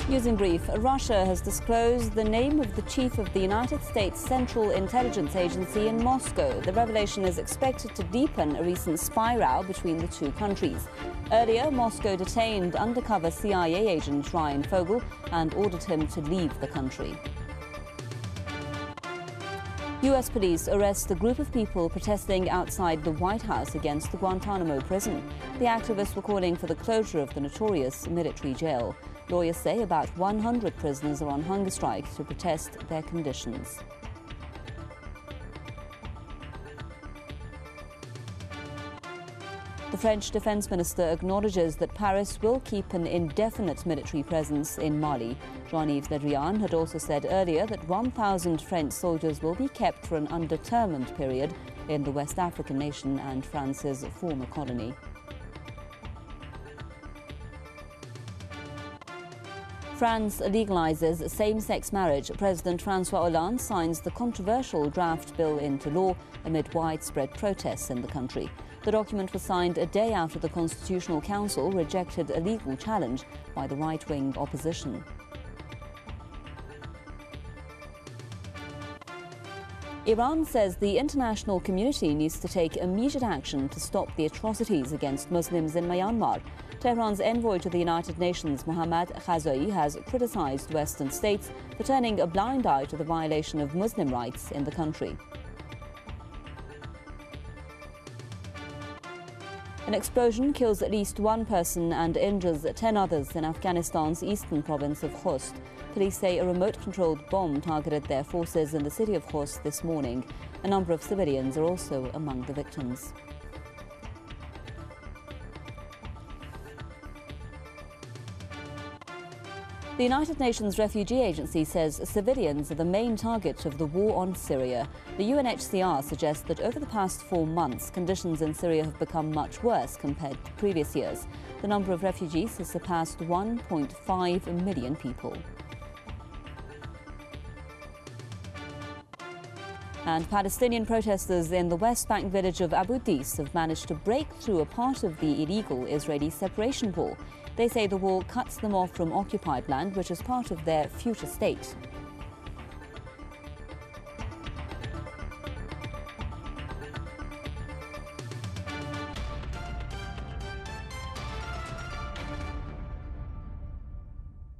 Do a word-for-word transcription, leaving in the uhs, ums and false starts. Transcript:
News in brief. Russia has disclosed the name of the chief of the United States Central Intelligence Agency in Moscow. The revelation is expected to deepen a recent spy row between the two countries. Earlier, Moscow detained undercover C I A agent Ryan Fogel and ordered him to leave the country. U S police arrest a group of people protesting outside the White House against the Guantanamo prison. The activists were calling for the closure of the notorious military jail. Lawyers say about one hundred prisoners are on hunger strike to protest their conditions. The French defense minister acknowledges that Paris will keep an indefinite military presence in Mali. Jean-Yves Le Drian had also said earlier that one thousand French soldiers will be kept for an undetermined period in the West African nation and France's former colony. France legalizes same-sex marriage. President François Hollande signs the controversial draft bill into law amid widespread protests in the country. The document was signed a day after the Constitutional Council rejected a legal challenge by the right-wing opposition. Iran says the international community needs to take immediate action to stop the atrocities against Muslims in Myanmar. Tehran's envoy to the United Nations, Mohammad Khazai, has criticized Western states for turning a blind eye to the violation of Muslim rights in the country. An explosion kills at least one person and injures ten others in Afghanistan's eastern province of Khost. Police say a remote-controlled bomb targeted their forces in the city of Khost this morning. A number of civilians are also among the victims. The United Nations Refugee Agency says civilians are the main target of the war on Syria. The U N H C R suggests that over the past four months, conditions in Syria have become much worse compared to previous years. The number of refugees has surpassed one point five million people. And Palestinian protesters in the West Bank village of Abu Dis have managed to break through a part of the illegal Israeli separation wall. They say the wall cuts them off from occupied land, which is part of their future state.